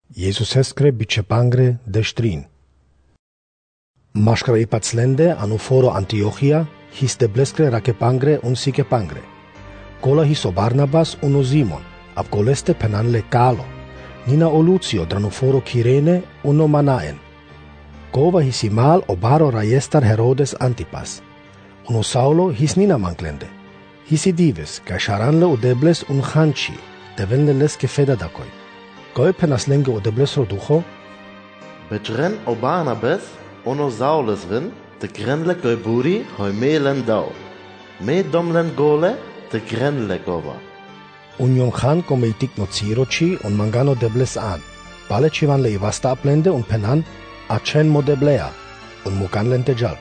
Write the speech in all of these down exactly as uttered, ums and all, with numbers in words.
Jesus heskre bichepangre deštrin. Mashkra ipatslende anuforo Antiochia his debleskre rakepangre un sikepangre. Kola hiso Barnabas uno Simon, ab goleste penanle Kalo, nina o Lucio dranuforo Kyrene uno Manaen. Kova hisimal obaro raiestar Herodes Antipas. Uno Saulo his nina manklende. Hisi dives, kai sharanle udebles un hanchi, devenle leske feda dakoi. Koi penaslenge udebles roducho? Betren o Barnabas, uno Saulus rin, de grenle koi buri hoi melen dau. Me domlen gole, de grenle gova. Union han come itik no ciroci un mangano debles an. Pale civan le ivasta aplende un penan, acen mo deblea, un mucan lentejal.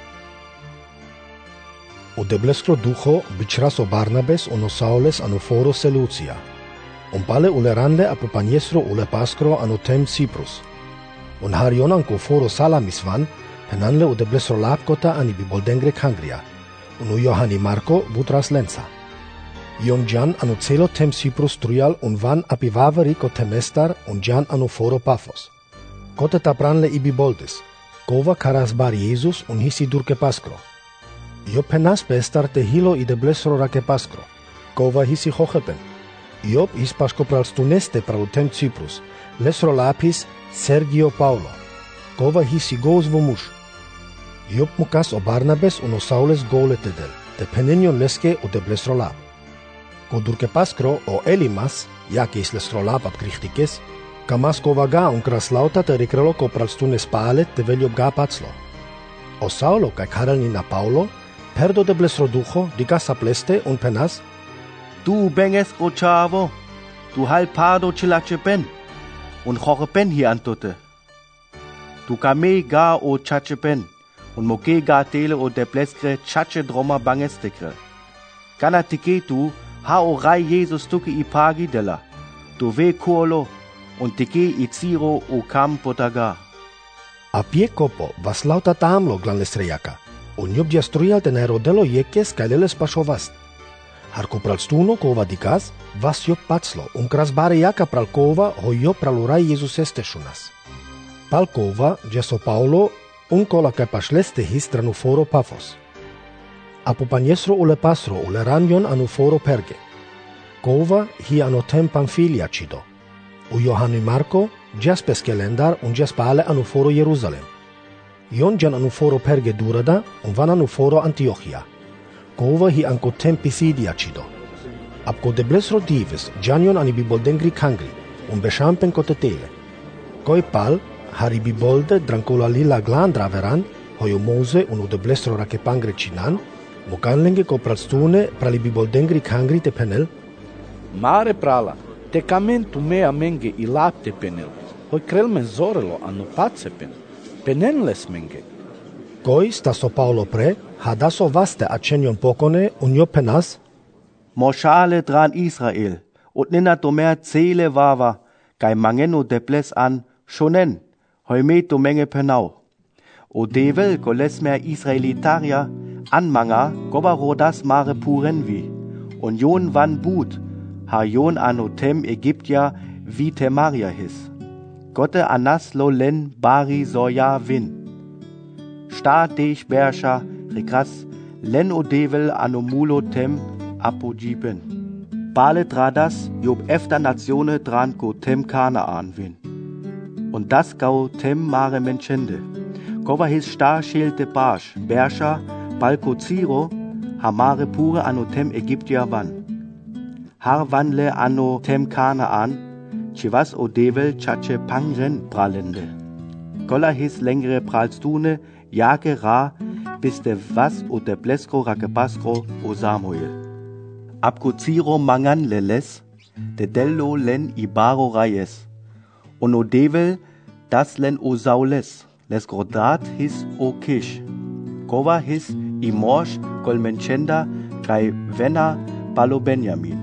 U deblescro ducho bichras o Barnabes uno Saules anuforo Seleucia. Un pale uleranle apopaniesro ule pascro anutem Cyprus. Un harion anco foro Salamisvan, penanle u deblesro lapcota ani biboldengre Cangria. Un u Johani Marco butras lensa. Ion Jan anu celo tem Cyprus truial un van apivaveri co temestar un Jan anu foro Paphos. Cote tapranle ibi boldes, cova caras bar Jesus un hisi durke pascro. Io penas pestar te hilo i deblesro rake pascro, cova hisi hochepen. Iop is pasco pral stuneste pral tem Cyprus, lesro lapis Sergio Paulo, cova hisi gos vomush. Iop mucas o Barnabes uno Saules gole tedel, te penenion leske u deblesro lap. Co durke pascro o Elimas, jakis lesro lap ap krichtikes, kamas cova ga un kraslauta te rekrelo co pral stunes pale te velio ga paclo. O Saulo kai karel nina Paulo, perdo deblesro ducho, digas apleste un penas, Du benges o chavo, du hal pardo chilache pen, un jorge pen hi antote. Du kame ga o chache pen, un moke ga tele o debleskre chache droma bangestekre. Kana tike tu, ha o rai Jesus tuke i pagi dela, du ve kuolo, un tike i tsiro o kam potaga. A pie copo, vas lauta tamlo glan lesrejaka, un job diastruial te nerodelo jekes kaileles pashovast. Harko pral stuno kova dikas, vas job paclo, un krasbare jaka pral kova ho job pral urai Jesus esteshunas. Pal kova, jeso Paulo, un kola kai pashleste histranu foro Paphos. Apopaniesro ule pasro ule ranjon anu foro Perge. Kova hi anotem Pamphilia cido. U Johani Marco, jas peskelendar un jas pale anu foro Jerusalem. Ion jan anu foro Perge durada, un van anu foro Antiochia. Kova hi anco tem Pisidia cido. Apco deblesro dives, janion ani biboldengri Cangri, un beshampen cotetele. Coi pal, hari bibolde drancola lila glandra veran, hoio Mose unu deblesro rakepangre cinan, mocanlenge co pralstune prali biboldengri Cangri te penel. Mare prala, te camen tu mea menge i lapte penel, hoi crel menzorelo anu pace pen, penenles menge. Coi staso Paulo pre, hadaso vaste acenion pocone unio penas, Moschale dran Israel, und nina domer zele vava, kai mangeno debles an, shonen, hoi me do menge penau. O devel goles mer Israelitaria, anmanga, goba rodas mare purenvi, und jon van but, ha jon ano tem Ägyptia vite Maria his. Gotte anas lo len bari soja vin. Sta deich bersha, rekras, len o devel ano mulo tem apogiben. Bale dradas, job efter natione dran ko tem Kanaan vin. Und das gau tem mare menchende. Kova his sta schelte barsch, bersha, balko ziro, hamare pure ano tem Ägyptia van. Har vanle ano tem Kanaan, chivas o devel chache pangren pralende. Golla his längere pralstune, jake ra, bis de was o de bleskro rakebaskro o Samuel. Abko ziro mangan leles, de dello len ibaro rayes. Und o devel das len o Saules, les grodat his o kish. Kova his i morsch golmenchenda kai vena balo Benjamin.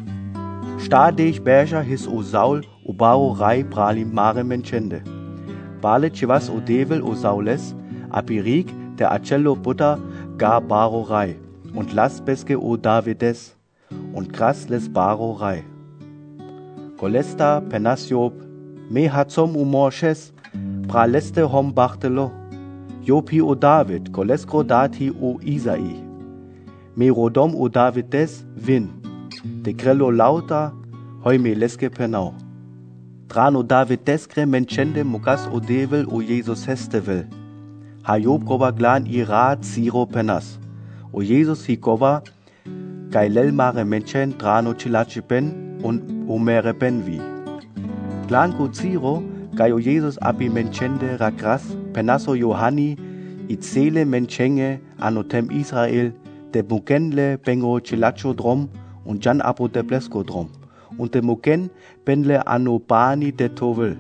Stadech berja his o Saul o baro rai prali mare menchende. Bale chivas o devel o Saules, apirik der acello butter gar baro rai. Und las beske o Davides, und kras les baro rai. Golesta penasjob me hatsom u Moshes, praleste hom bachtelo, Jopi o David, koleskro dati o Isai. Me rodom o David des vin, de grello lauta, hoi me leske penau. Drano David deskre menchende mukas o devel o Jesus hestevel. Ha Job goba glan i rat siro penas. O Jesus hi goba, kai lel mare menchen drano chilachi pen und o mere pen vi. Glan ku siro, kai o Jesus api menchende rakras, penaso Johanni, it sele menchenge anotem Israel, de mukenle bengo chilacho drom und jan apo de blesko drom. Und de muken benle ano bani de tovel.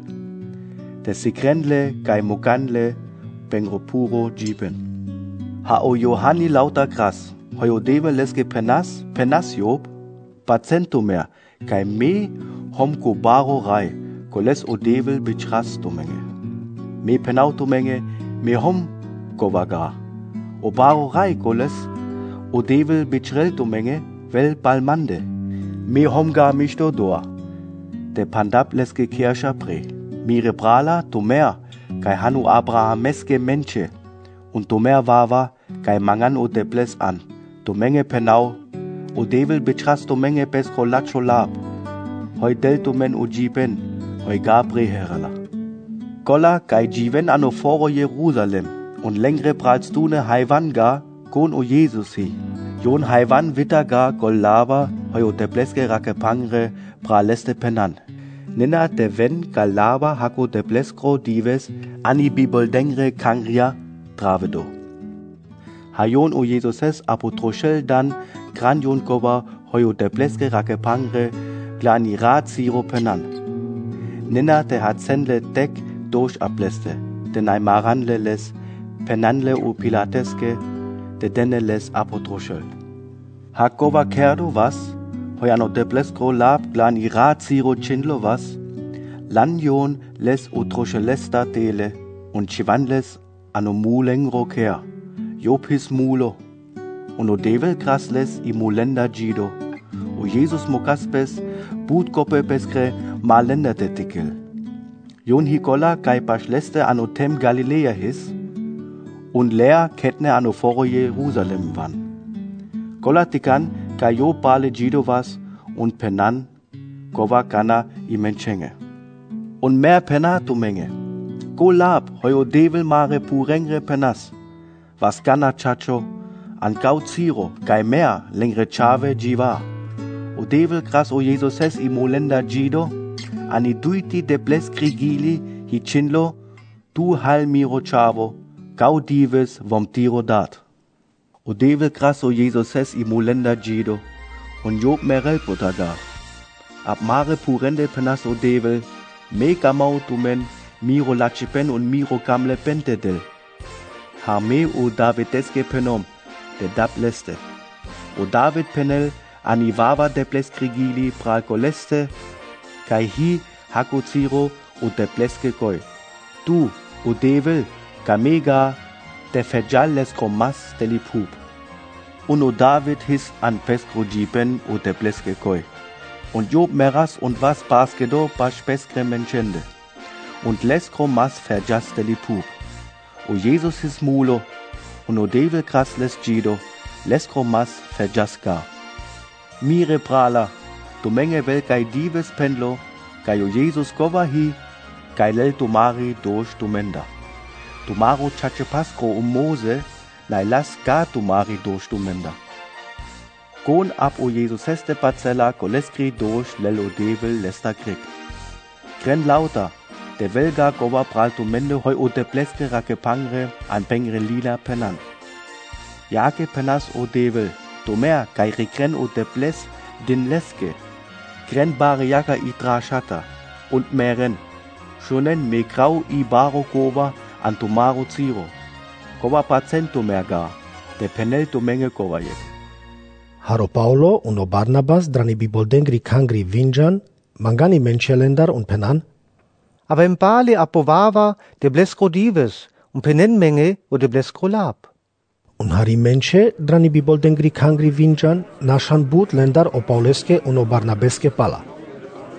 De sikrenle kai mukanle bengo puro jiben. Ha o Johanni lauter gras, hoi o deve leske penas, penas Job, pacento mer, kai me hom ko baro rai, koles o devel bichras domenge. Me penau domenge, me hom ko vaga. O baro rai koles, o devel bichrel domenge, vel balmande. Me homga misto doa. De pandap leske kirscha pre. Mire brala tomer, kai hanu Abraham meske menche. Und tomer vava, kai mangan o debles an. Domenge penau, o devel betras domenge besko lacho lab. Hoi del domen o jiben, hoi gabri herala. Kolla kai jiven ano foro Jerusalem. Und lengre pralstune haivanga, gon o Jesus hi. Jon haivan vitaga gollava, hoi o debleske rakepangre praleste penan. Nina de ven galava hako debleskro dives ani biboldengre kangria travedo. Hayon o Jesuses apotrochel dan granjon goba hoi o debleske rakepangre glani rat siro penan. Nina de hat sendle dek dosh ableste, de naimaranle les penanle o pilateske, de denne les apotrochel. Hakova kerdo was, hoiano debleskro lab glan irat siro chinlo was, lanjon les utrochelesta tele, und chivanles ano mulengro ker, jopis mulo, uno devel krasles i mulenda gido, o Jesus mokaspes, budgoppe peskre malenda tetikel. Jon hikola kai paschleste ano tem Galilea his, und leer ketne ano foro Jerusalem van. Kolatikan kayo pale gido was und penan kova kana i menchenge. Und mehr pena tu menge. Go lab hoyo devil mare purengre penas. Was kana chacho an gau ziro kai mehr lengre chave jiva. O devil gras o Jesus es i molenda gido ani duiti de bles krigili hi chinlo tu hal miro chavo gau dives vom tiro dat. O devil gras o Jesus es i molenda gido und Job merel potaga. Ab mare purende penas o devil me gamau tumen miro lachipen und miro gamle pentedel. Ha me o Davideske penom de dab leste. O David penel anivava de bles krigili pral koleste kai hi hako ziro o de bleske koi. Tu o devil gamega de fejal les komas deli pup. Uno David his an peskro jipen o de bleske koi. Und Job meras und was baskedo bas peskre menchende. Und leskro mas verjas deli pup. O Jesus his mulo, uno devil kras les gido, leskro mas verjas ga. Mire prala, tu menge vel kai dives pendlo, kai o Jesus gova hi, kai lel tumari dosh tumenda. Tumaro chache paskro um Mose, lai las ga tumari dosh tumenda. Gon ab o Jesus heste parzella koleskri dosh lel o devil lesta krik. Gren lauta, de velga gova pral tumende hoi o de bleske rake pangre an pengre lila penan. Jake penas o devil, Tomer kai rekren o de bles din leske. Gren bare jaka i drashata und meren. Schonen me grau i baro kova an tomaro ziro. Kova pacento merga, de penel to menge kova yek. Haro Paulo uno Barnabas drani biboldengri kangri vinjan, mangani menchelendar un penan. Aber im Bali apovava de bleskro dives un penen menge o de bleskro lab. Un hari menche drani biboldengri kangri vinjan nashan but lendar o Pauleske uno Barnabeske pala.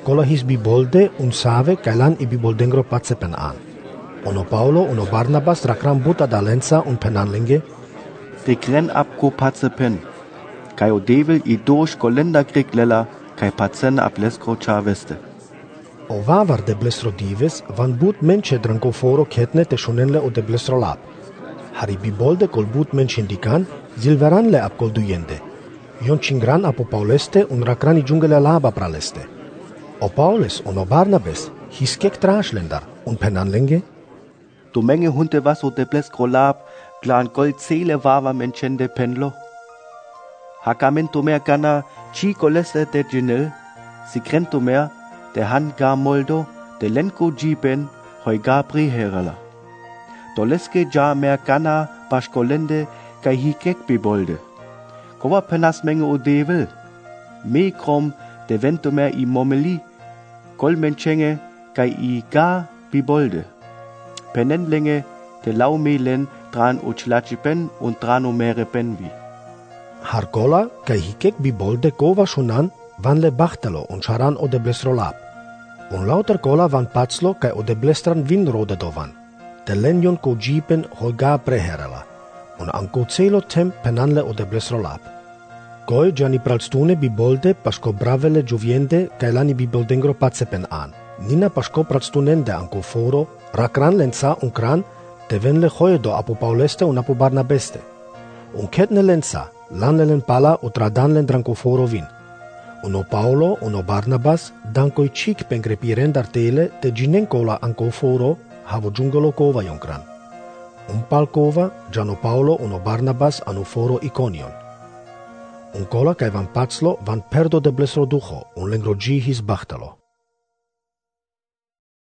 cola his bibolde un save kailan i biboldengro patse pen an. Ono Paulo uno Barnabas rakran buta dalenza un penanlinge. De gren ab ko patse pen. Kai o devil i dosh kolenda krik lela, kai patsen ab leskro chaveste. O vavar de blestro dives van but menche dranko foro ketne te shonenle o de blestro lab. Hari bibolde kol but menche indikan, zilveranle ab kol duyende. Yon chingran apo Pauleste un rakrani djungele laba praleste. O Paules uno Barnabes hiskek trashlendar un penanlinge. Du menge hunte was o de bleskro lab, glan gold zele vava menchende penlo. Hakamento mer gana chi koleste de genel, si krento mer de han ga moldo, de lenko jiben, hoi gabri herala. Doleske ja mer gana paskolende, kai hikek bibolde. Kova penas menge o devil. Me krom de vento mer i momeli, kol menchenge, kai i ga bibolde. Penenlenge de laumelen dran o chlachipen und dran o mere penvi. Harkola kai hikek bibolde kova shunan van le bachtelo un charan o de blestrolab. Un lauter kola van patslo kai o de blestran vinrode dovan. De lenjon ko jipen hoga preherala. Un anko celo tem penanle o de blestrolab. Koi giani pralstune bibolde pasko bravele gioviende kai lani biboldengro patse pen an. Nina pasko pralstunende anko foro rakran lenza un kran te venle hoedo apo Pauleste un apo Barnabeste. Un ketne lenza lanlen pala o tradanlen drancoforo vin. Uno Paulo, uno Barnabas, dankoi chik pengrepirend artele te ginencola anco foro havo giungolo cova jonkran. Un pal cova, giano Paulo, uno Barnabas anu foro Iconion. Un cola kai van patslo van perdo de blesro ducho, un lengro gi his bachtalo.